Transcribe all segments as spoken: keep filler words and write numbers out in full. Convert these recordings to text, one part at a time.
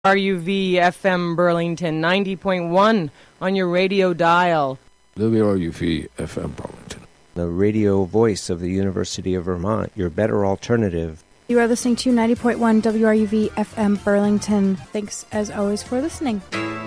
R U V F M Burlington, ninety point one on your radio dial. W R U V F M Burlington. The radio voice of the University of Vermont, your better alternative. You are listening to ninety point one W R U V F M Burlington. Thanks, as always, for listening.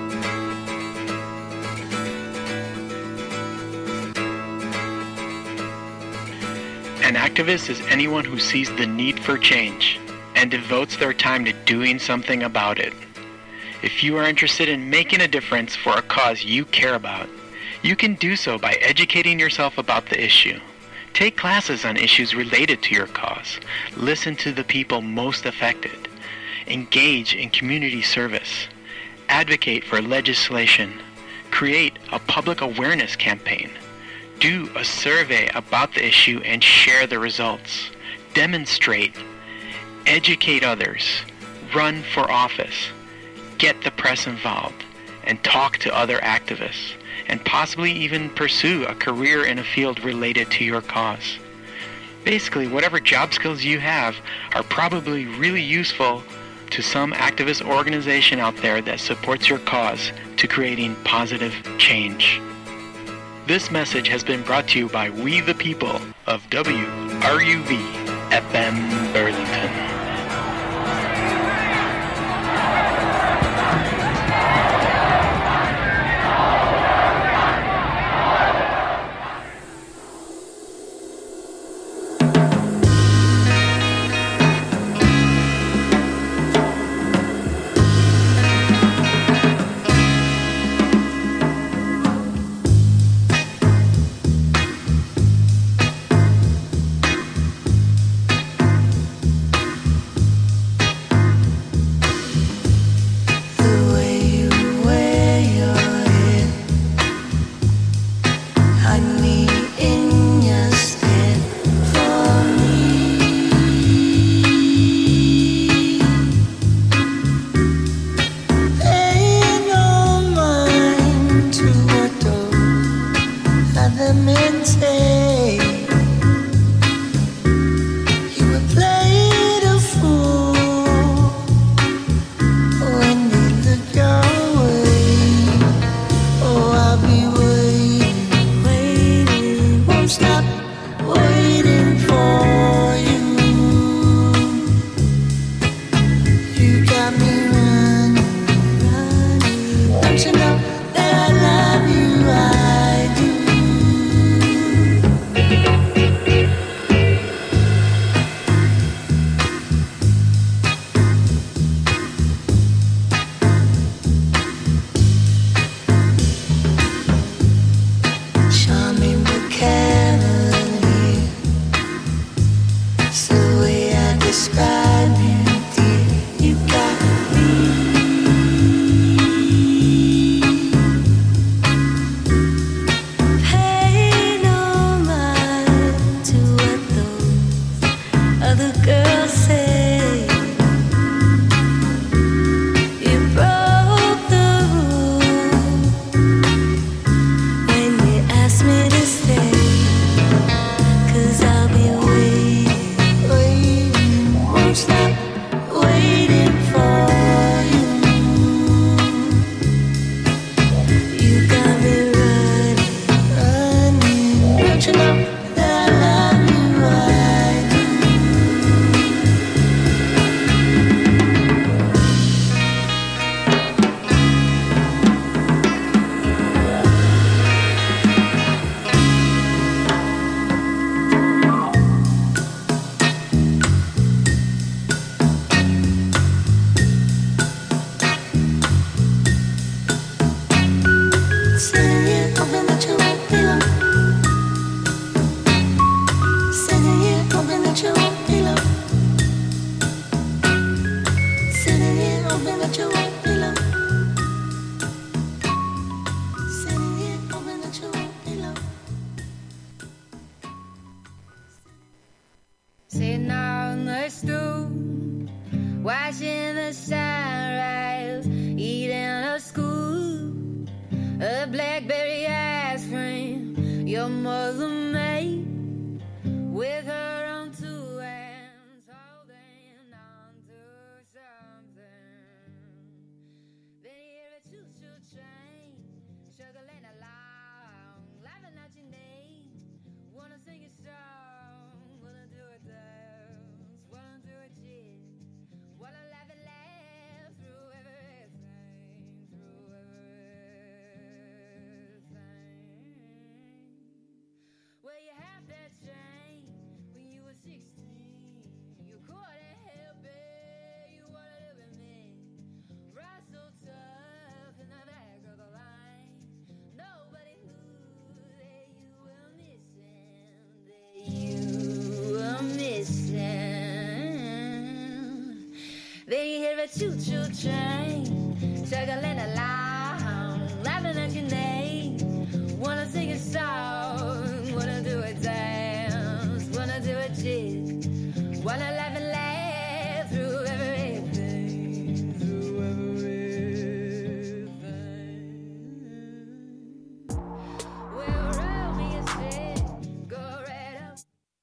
An activist is anyone who sees the need for change and devotes their time to doing something about it. If you are interested in making a difference for a cause you care about, you can do so by educating yourself about the issue. Take classes on issues related to your cause. Listen to the people most affected. Engage in community service. Advocate for legislation. Create a public awareness campaign. Do a survey about the issue and share the results. Demonstrate. Educate others. Run for office. Get the press involved. And talk to other activists. And possibly even pursue a career in a field related to your cause. Basically, whatever job skills you have are probably really useful to some activist organization out there that supports your cause to creating positive change. This message has been brought to you by We the People of W R U V F M Burlington. With her own two hands holding on to something. choo-choo train, circling along, laughing at your name. Wanna sing a song, wanna do a dance, wanna do a jig, wanna laugh and laugh through everything, through everything. Well, roll me a stick, go right up.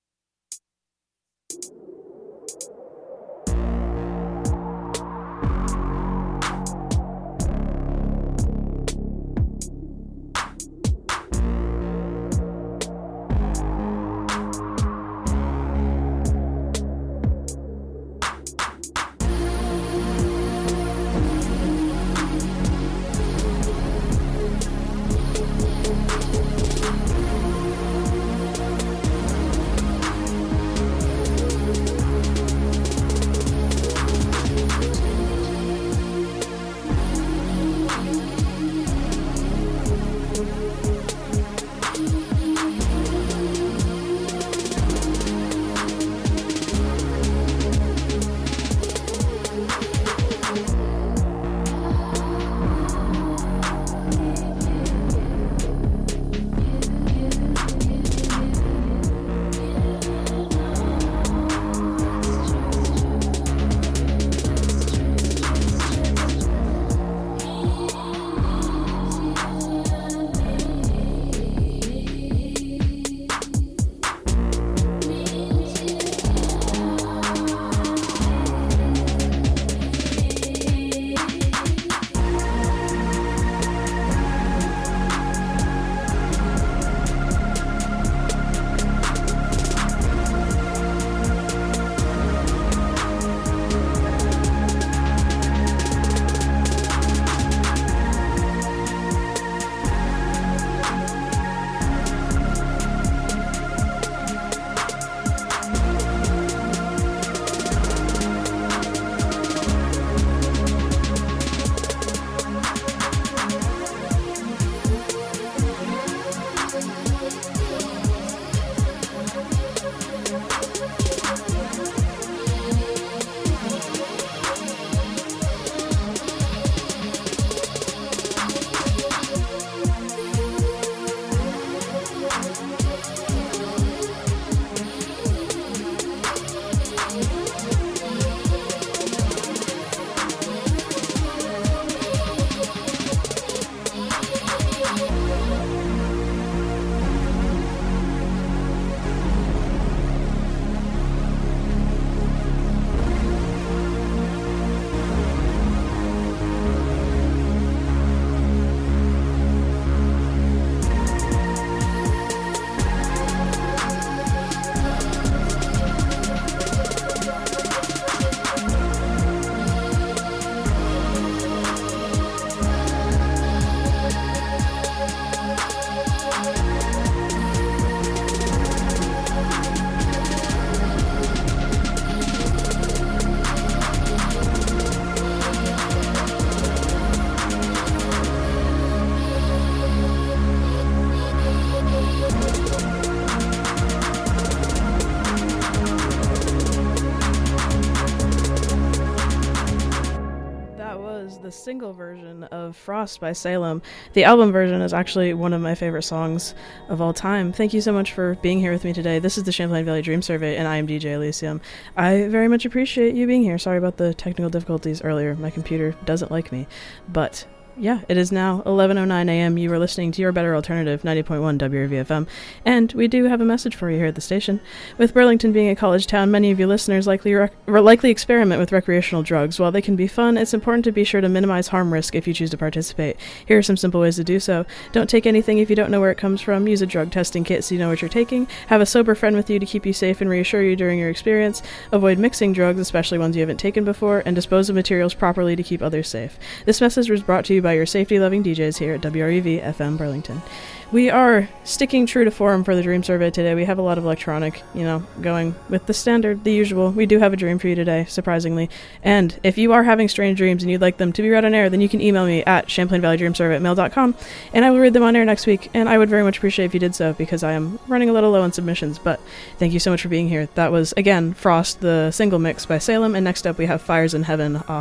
the single version of Frost by Salem. The album version is actually one of my favorite songs of all time. Thank you so much for being here with me today. This is the Champlain Valley Dream Survey, and I am D J Elysium. I very much appreciate you being here. Sorry about the technical difficulties earlier. My computer doesn't like me, but yeah, it is now eleven oh nine a.m. You are listening to Your Better Alternative, ninety point one W R V F M, and we do have a message for you here at the station. With Burlington being a college town, many of you listeners likely rec- likely experiment with recreational drugs. While they can be fun, it's important to be sure to minimize harm risk if you choose to participate. Here are some simple ways to do so. Don't take anything if you don't know where it comes from. Use a drug testing kit so you know what you're taking. Have a sober friend with you to keep you safe and reassure you during your experience. Avoid mixing drugs, especially ones you haven't taken before, and dispose of materials properly to keep others safe. This message was brought to you by your safety-loving D Js here at W R E V F M Burlington. We are sticking true to form for the Dream Survey today. We have a lot of electronic, you know, going with the standard, the usual. We do have a dream for you today, surprisingly. And if you are having strange dreams and you'd like them to be read on air, then you can email me at champlain valley dream survey at mail dot com, and I will read them on air next week. And I would very much appreciate if you did so, because I am running a little low on submissions. But thank you so much for being here. That was, again, Frost, the single mix by Salem. And next up we have Fires in Heaven off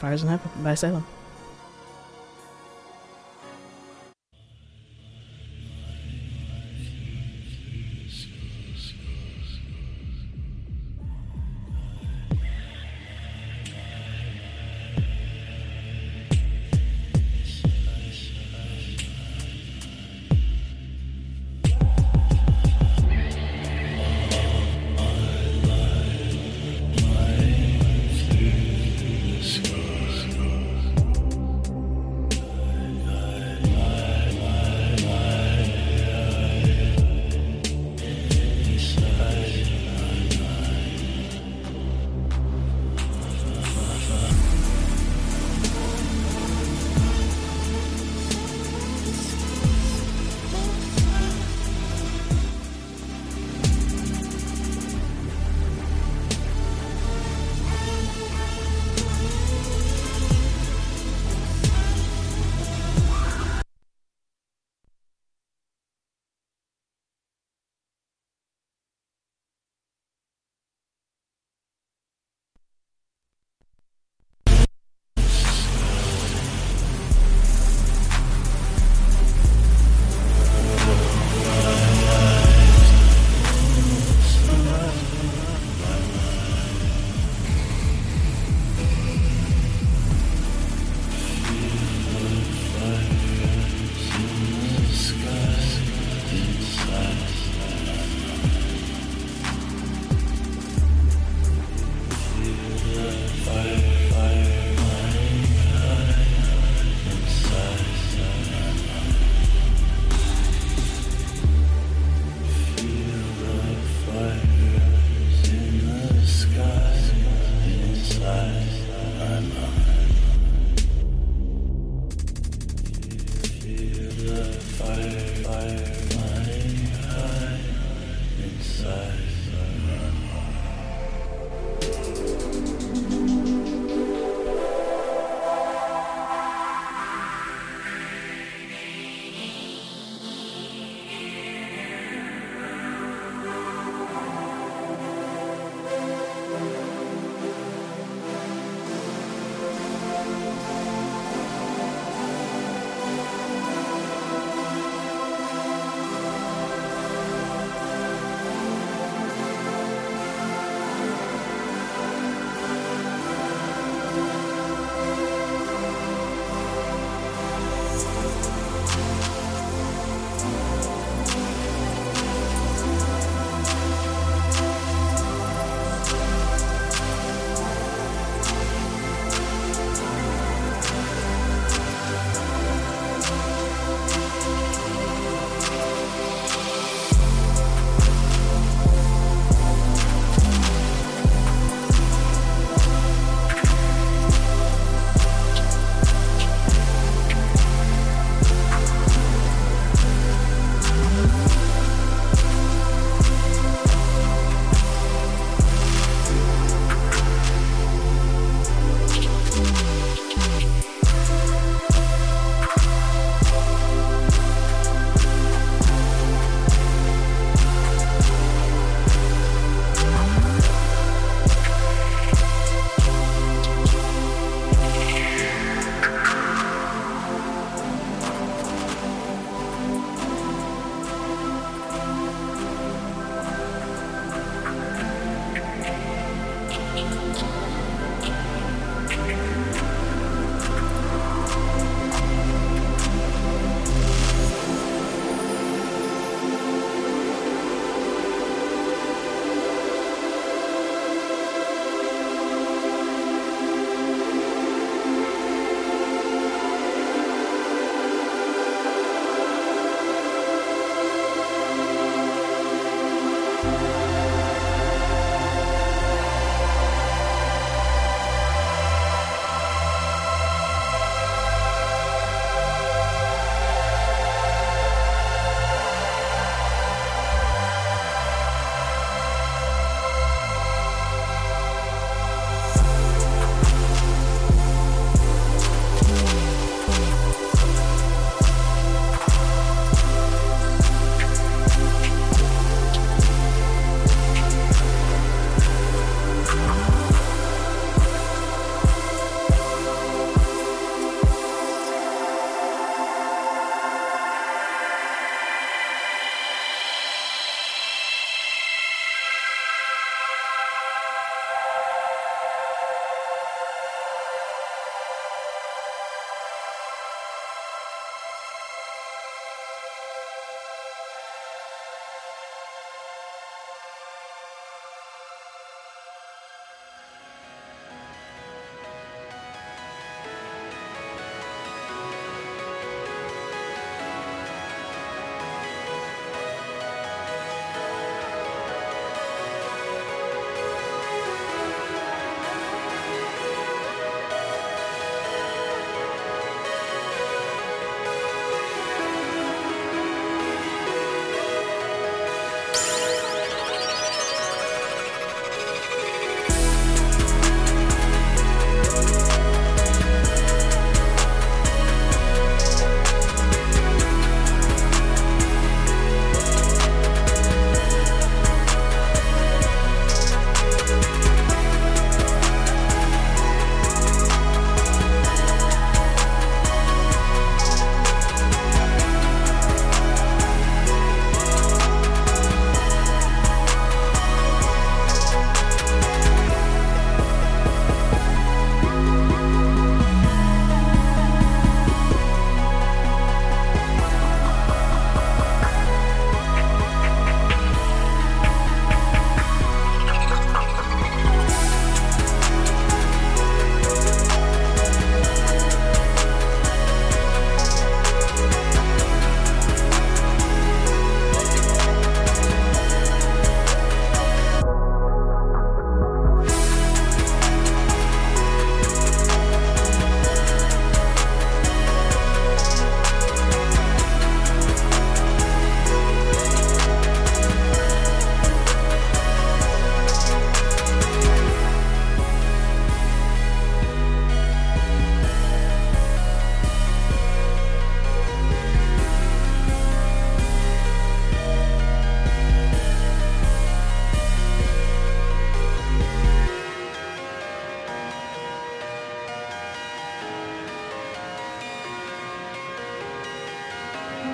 Fires in Heaven by Salem. Sky.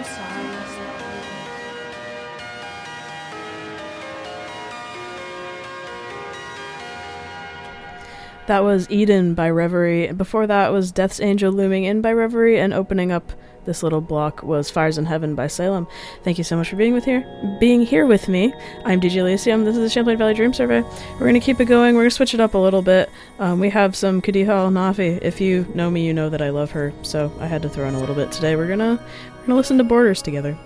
sorry. That was Eden by Reverie. Before that was Death's Angel Looming In by Reverie, and opening up this little block was Fires in Heaven by Salem. Thank you so much for being with here, being here with me. I'm D J Elysium. This is the Champlain Valley Dream Survey. We're going to keep it going. We're going to switch it up a little bit. Um, we have some Khadija Al-Nafi. If you know me, you know that I love her, so I had to throw in a little bit today. We're going to we're gonna listen to Borders together.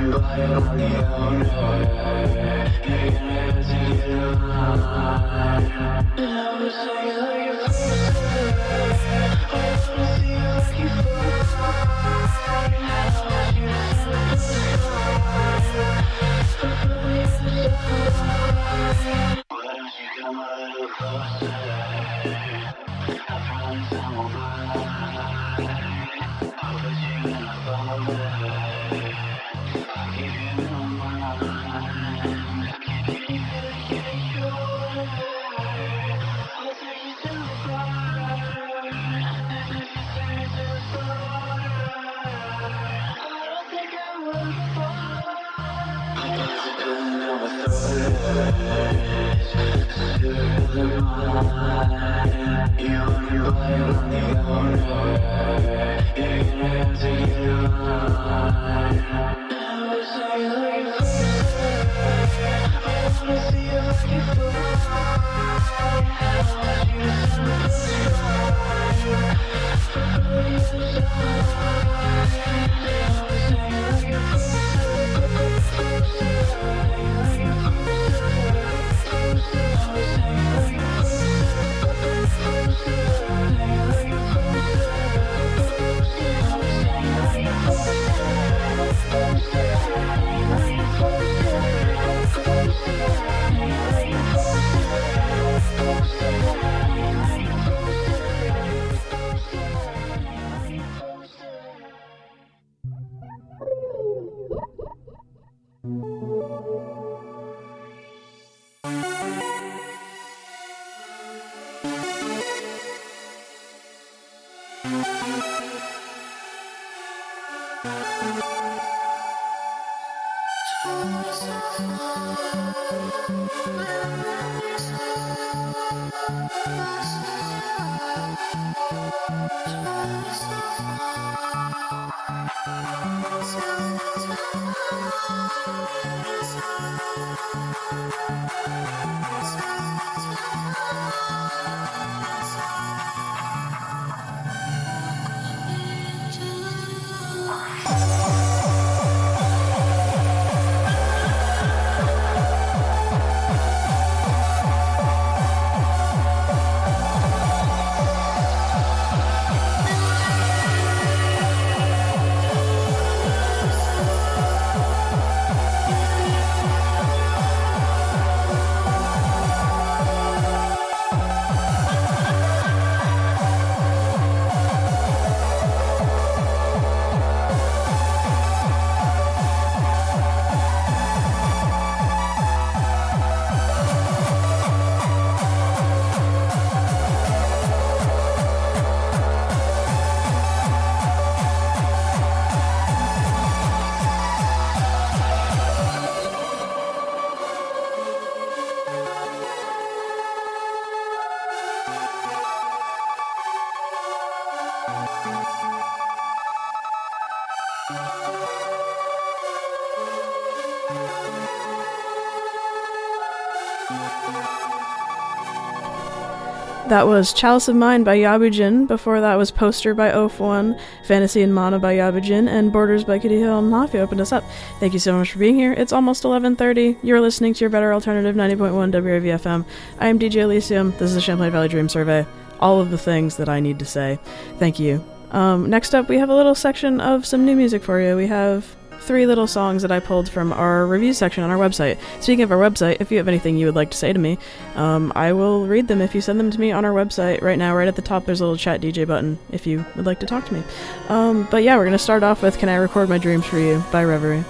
That was Chalice of Mine by Yabujin. Before that was Poster by Oaf one, Fantasy and Mana by Yabujin, and Borders by Kitty Hill and Nafi opened us up. Thank you so much for being here. It's almost eleven thirty. You're listening to your better alternative ninety point one W R V F M. I am D J Elysium. This is the Champlain Valley Dream Survey. All of the things that I need to say. Thank you. Um, next up, we have a little section of some new music for you. We have three little songs that I pulled from our review section on our website. Speaking of our website, if you have anything you would like to say to me, um, I will read them if you send them to me on our website right now. Right at the top, there's a little chat D J button if you would like to talk to me. Um, but yeah, we're going to start off with Can I Record My Dreams For You by Reverie.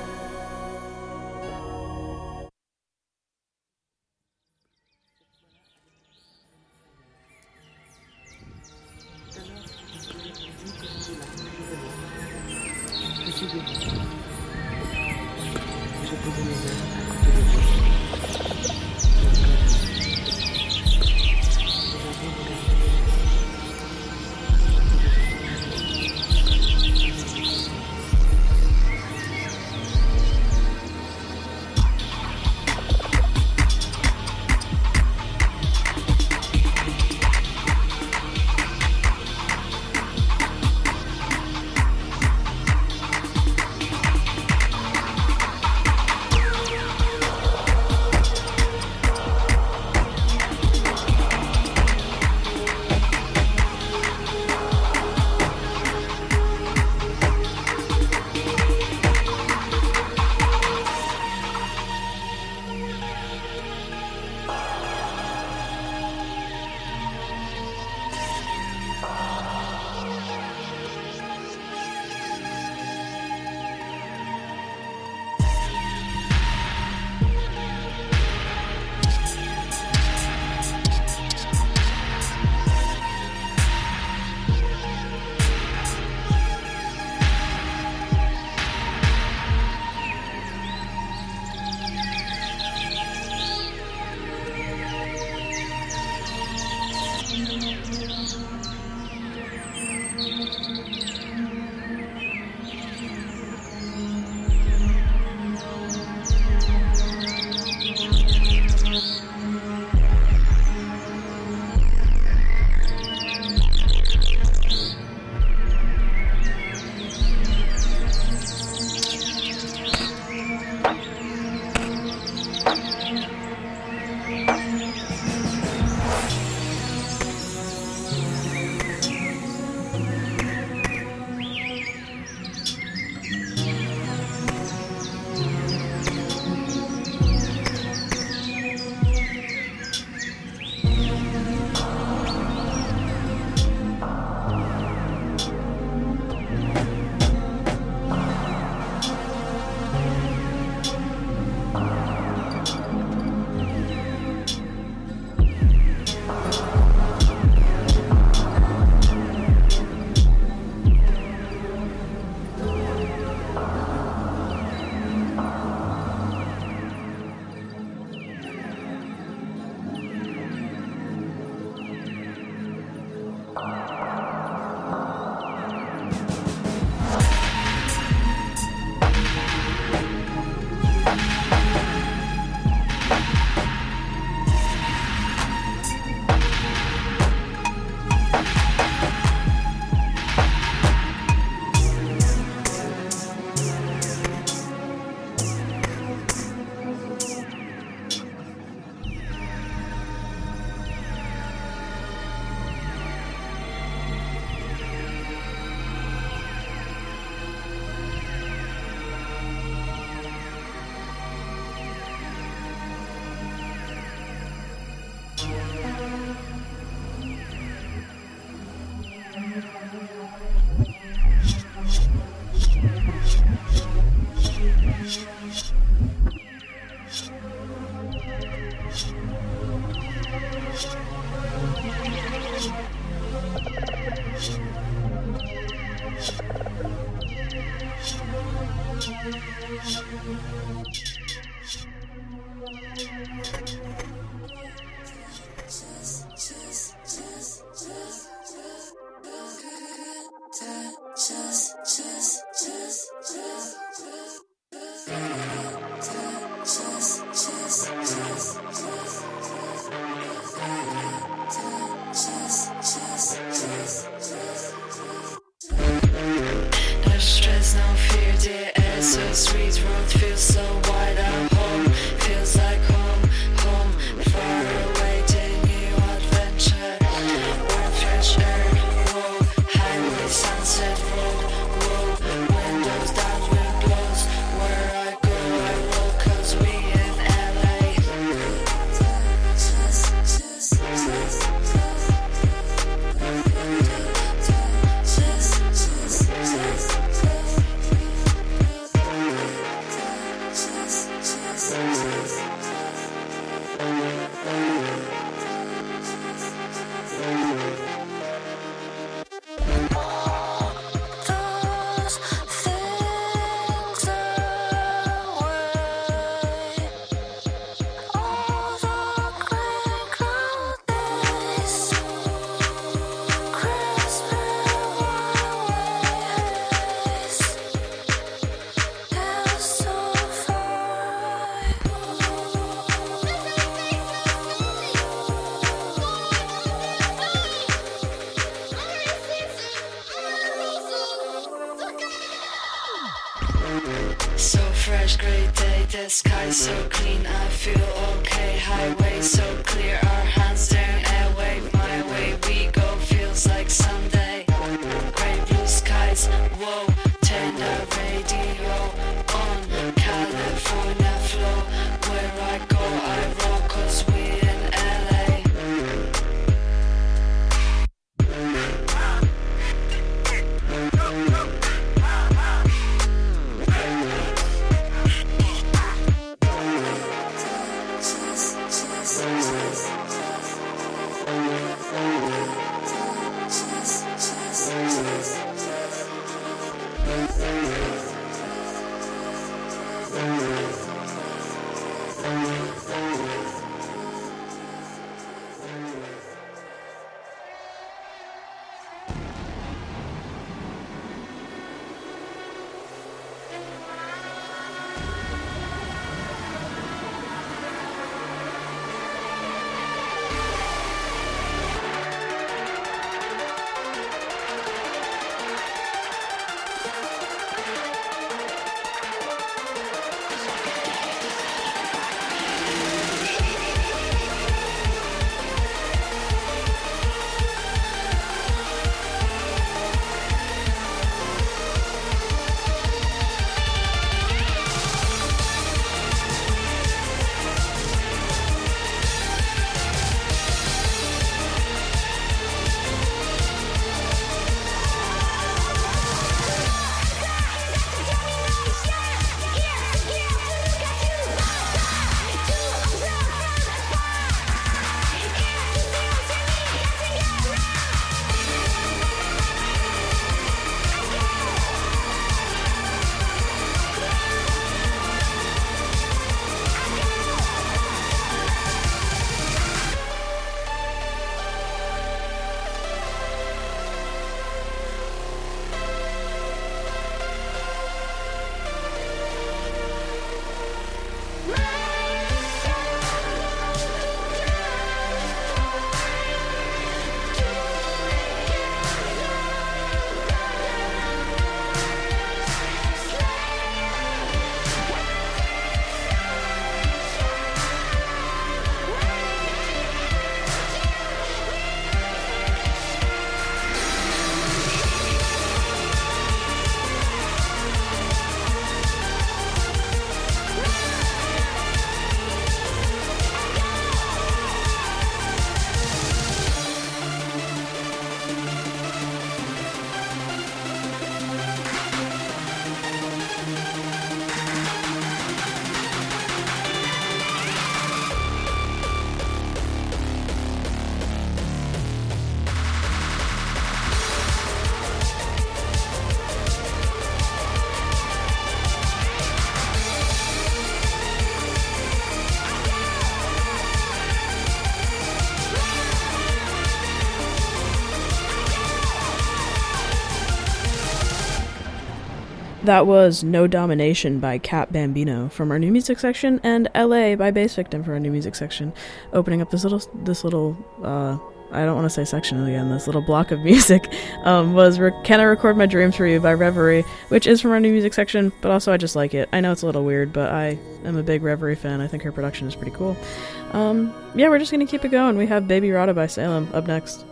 That was No Domination by Cat Bambino from our new music section, and L A by Bass Victim for our new music section. Opening up this little, this little, uh, I don't want to say section again, this little block of music um, was Re- Can I Record My Dreams For You by Reverie, which is from our new music section, but also I just like it. I know it's a little weird, but I am a big Reverie fan. I think her production is pretty cool. Um, yeah, we're just going to keep it going. We have Baby Rada by Salem up next.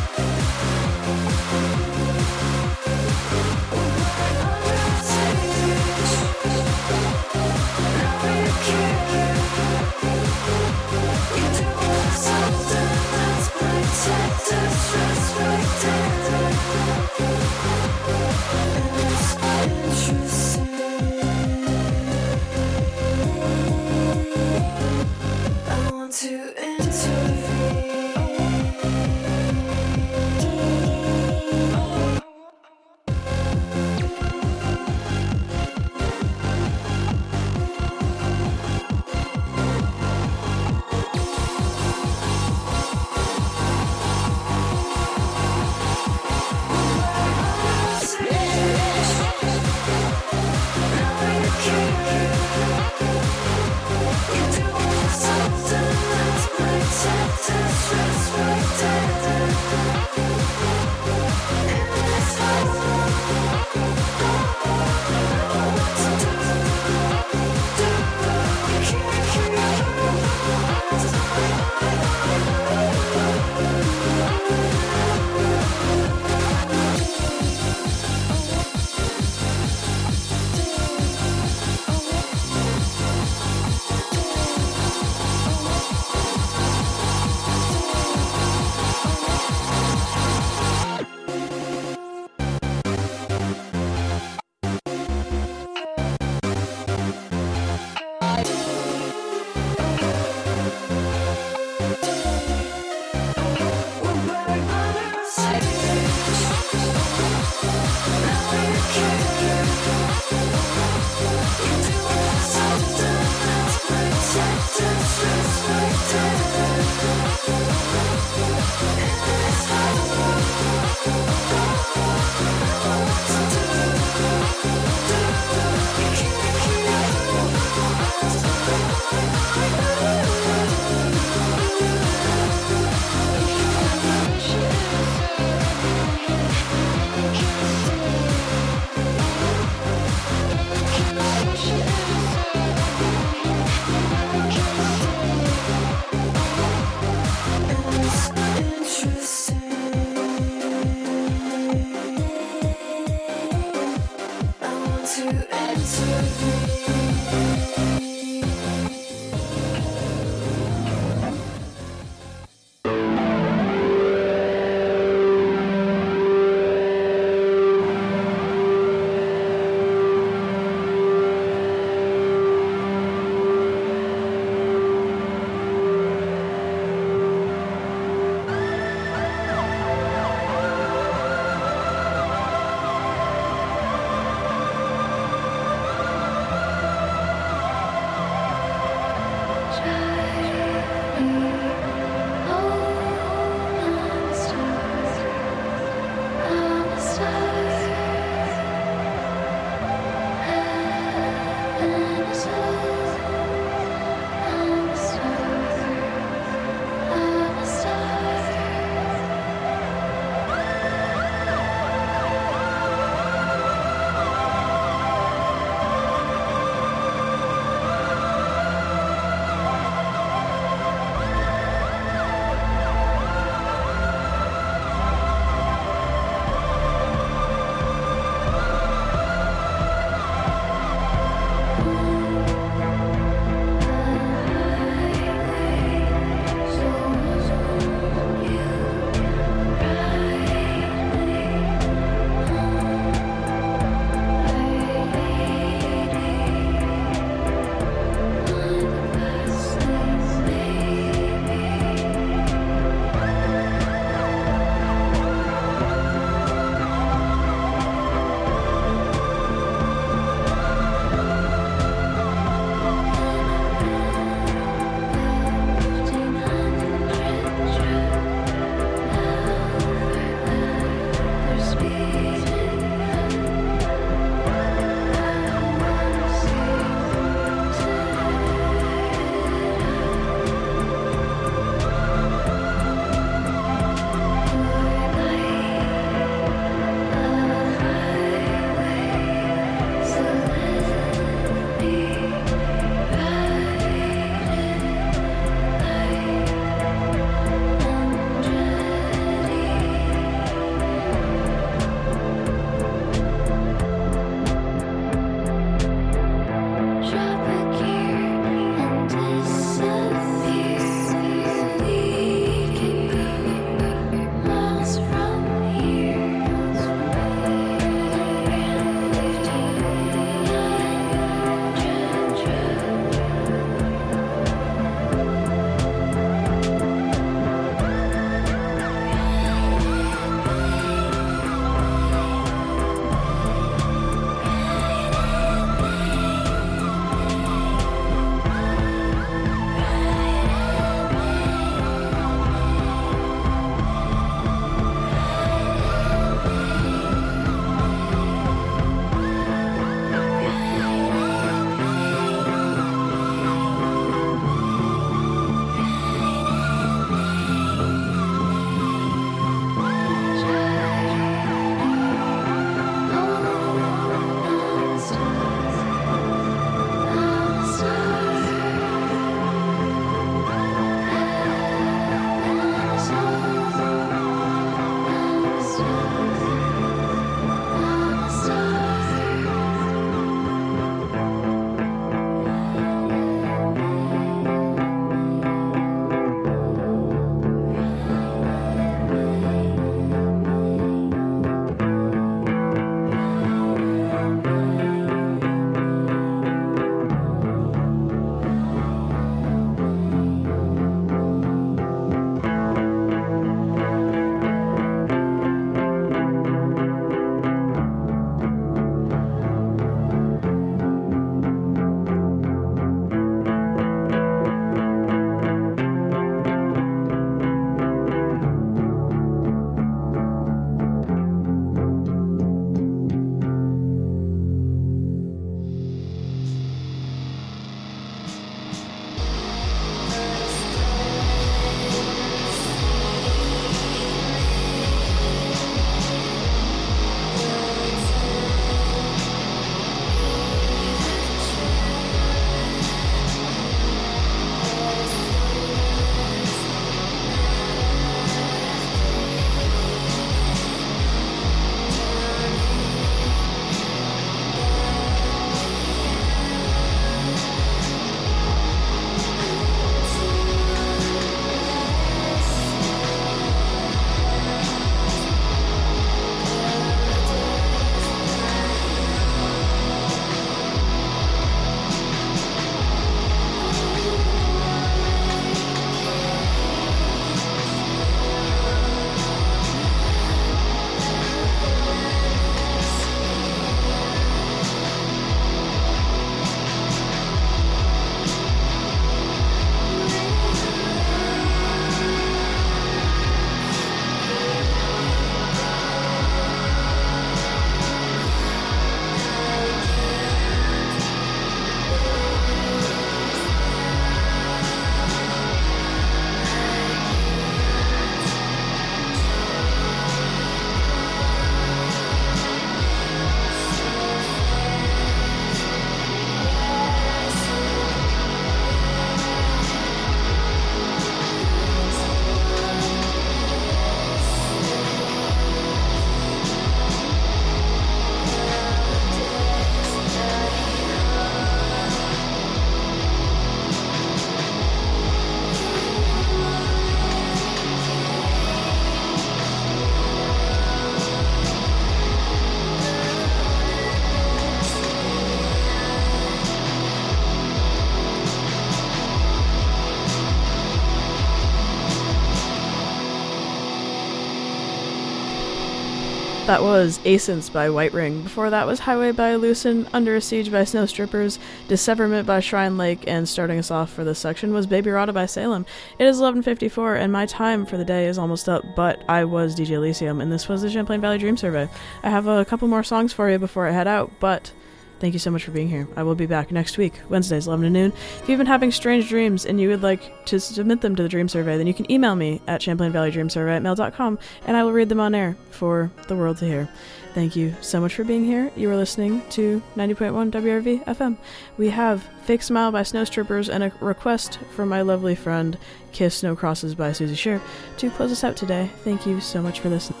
That was Ascents by White Ring. Before that was Highway by Lucen, Under a Siege by Snow Strippers, Disseverment by Shrine Lake, and starting us off for this section was Baby Rata by Salem. It is eleven fifty-four, and my time for the day is almost up, but I was D J Elysium, and this was the Champlain Valley Dream Survey. I have a couple more songs for you before I head out, but thank you so much for being here. I will be back next week, Wednesdays, eleven to noon. If you've been having strange dreams and you would like to submit them to the Dream Survey, then you can email me at champlain valley dream survey at mail dot com, and I will read them on air for the world to hear. Thank you so much for being here. You are listening to ninety point one W R V F M. We have Fake Smile by Snow Strippers and a request from my lovely friend, Kiss No Crosses by Susie Shear, to close us out today. Thank you so much for listening.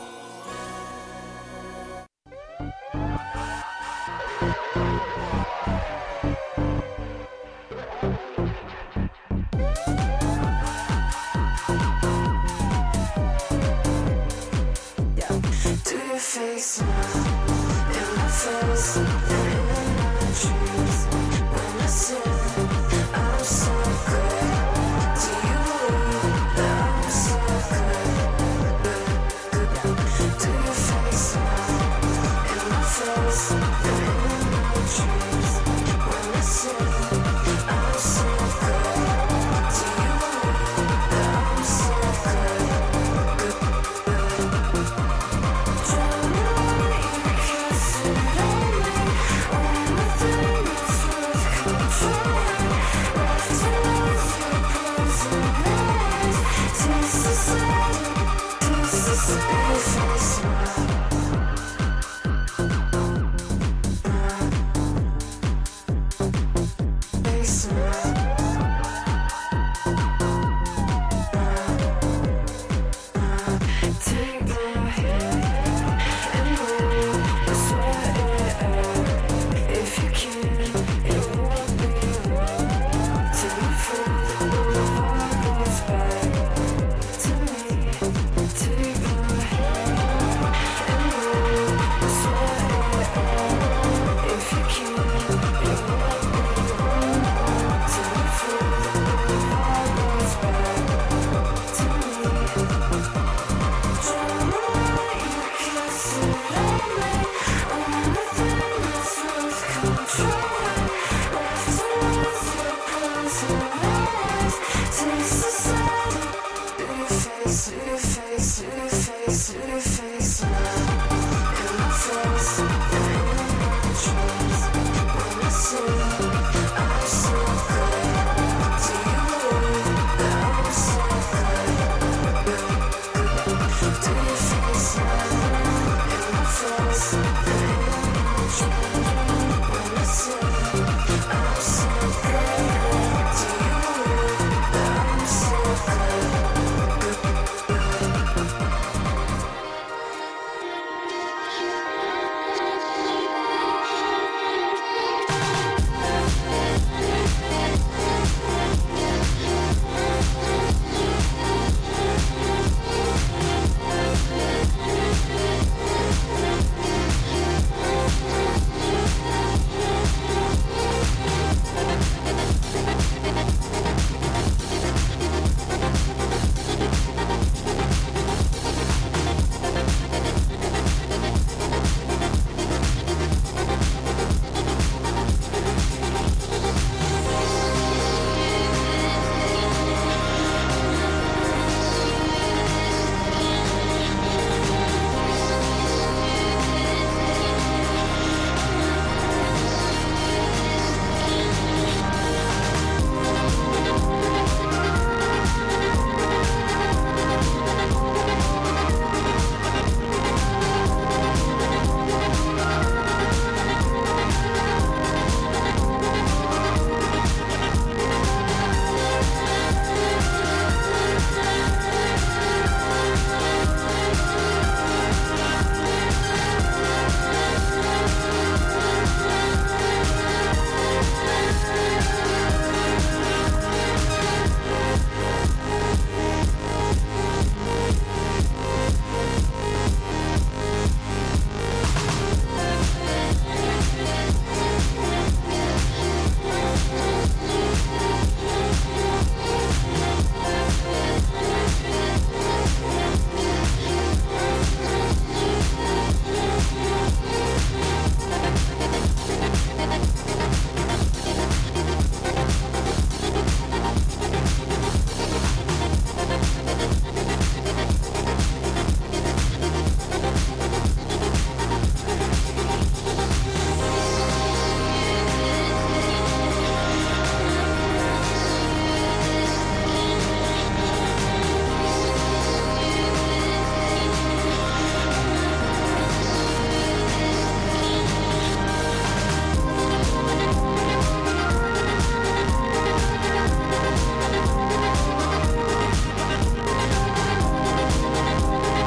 Face in my face and in my dreams. When I say I'm so good, do you believe that I'm so good? Do you face in my face and in my dreams? When I say I'm so good, do you believe that I'm so good? Face